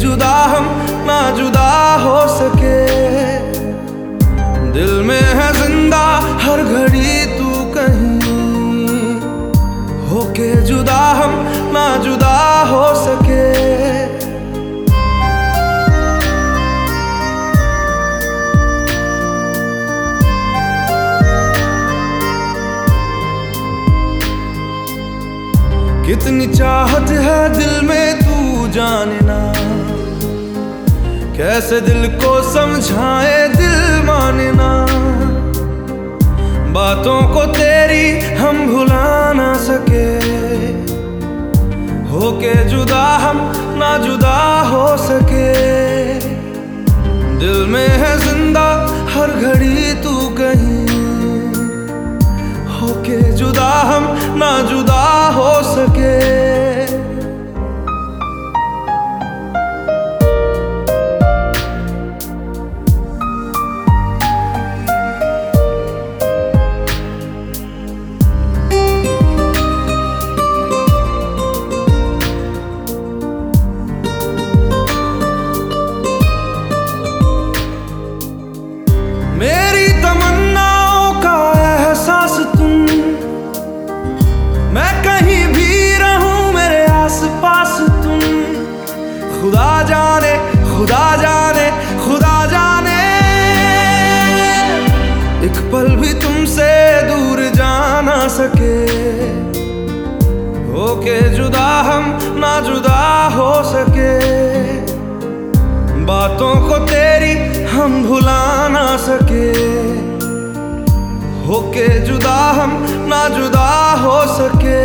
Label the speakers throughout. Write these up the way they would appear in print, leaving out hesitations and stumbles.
Speaker 1: जुदा हम ना जुदा हो सके। दिल में है जिंदा हर घड़ी तू कहीं, होके जुदा हम ना जुदा हो सके। कितनी चाहत है दिल में तू जाने ना, कैसे दिल को समझाए दिल माने ना। बातों को तेरी हम भुला ना सके, होके जुदा हम ना जुदा हो सके। दिल में है जिंदा हर घड़ी तू कहीं, होके जुदा हम ना जुदा हो सके। मेरी तमन्नाओं का एहसास तुम, मैं कहीं भी रहूं मेरे आस पास तुम। खुदा जाने खुदा जाने खुदा जाने, एक पल भी तुमसे दूर जा ना सके। होके जुदा हम ना जुदा हो सके, बातों को तेरी हम भुला ना सके। होके जुदा हम ना जुदा हो सके।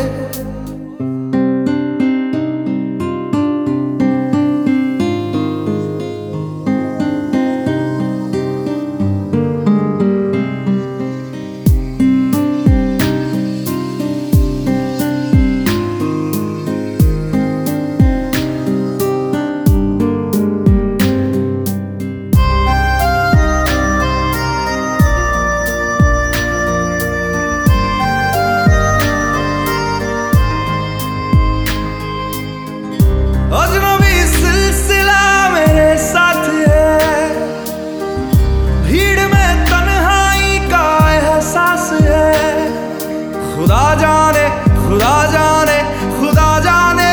Speaker 1: अजनबी सिलसिला मेरे साथ है, भीड़ में तन्हाई का एहसास है। खुदा जाने खुदा जाने खुदा जाने,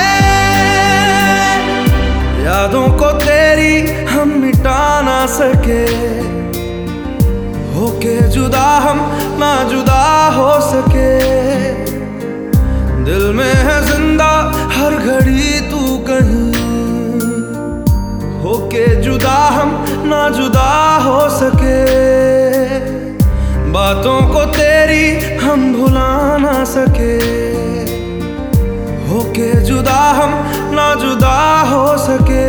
Speaker 1: यादों को तेरी हम मिटा ना सके। होके जुदा हम ना जुदा हो सके। दिल में है जिंदा हर घड़ी तू कहीं, होके जुदा हम ना जुदा हो सके। बातों को तेरी हम भुला ना सके, होके जुदा हम ना जुदा हो सके।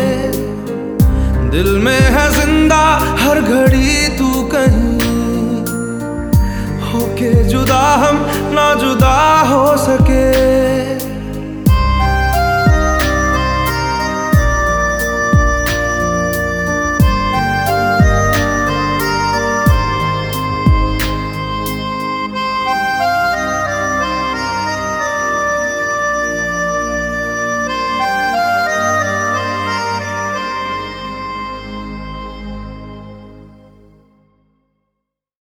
Speaker 1: दिल में है जिंदा हर घड़ी तू कहीं, होके जुदा हम ना जुदा हो सके।